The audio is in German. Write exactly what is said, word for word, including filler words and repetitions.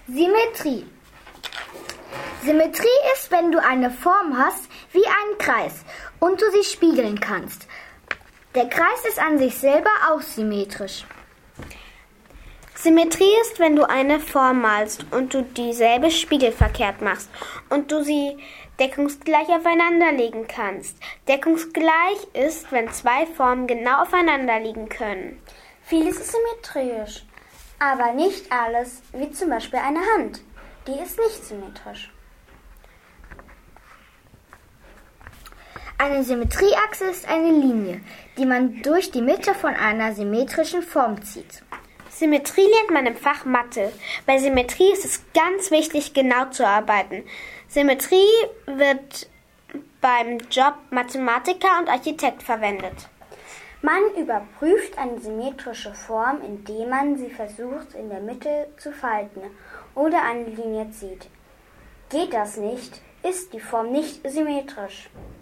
Symmetrie. Symmetrie ist, wenn du eine Form hast wie einen Kreis und du sie spiegeln kannst. Der Kreis ist an sich selber auch symmetrisch. Symmetrie ist, wenn du eine Form malst und du dieselbe spiegelverkehrt machst und du sie deckungsgleich aufeinander legen kannst. Deckungsgleich ist, wenn zwei Formen genau aufeinander liegen können. Vieles ist symmetrisch, aber nicht alles, wie zum Beispiel eine Hand. Die ist nicht symmetrisch. Eine Symmetrieachse ist eine Linie, die man durch die Mitte von einer symmetrischen Form zieht. Symmetrie lernt man im Fach Mathe. Bei Symmetrie ist es ganz wichtig, genau zu arbeiten. Symmetrie wird beim Job Mathematiker und Architekt verwendet. Man überprüft eine symmetrische Form, indem man sie versucht, in der Mitte zu falten oder eine Linie zieht. Geht das nicht, ist die Form nicht symmetrisch.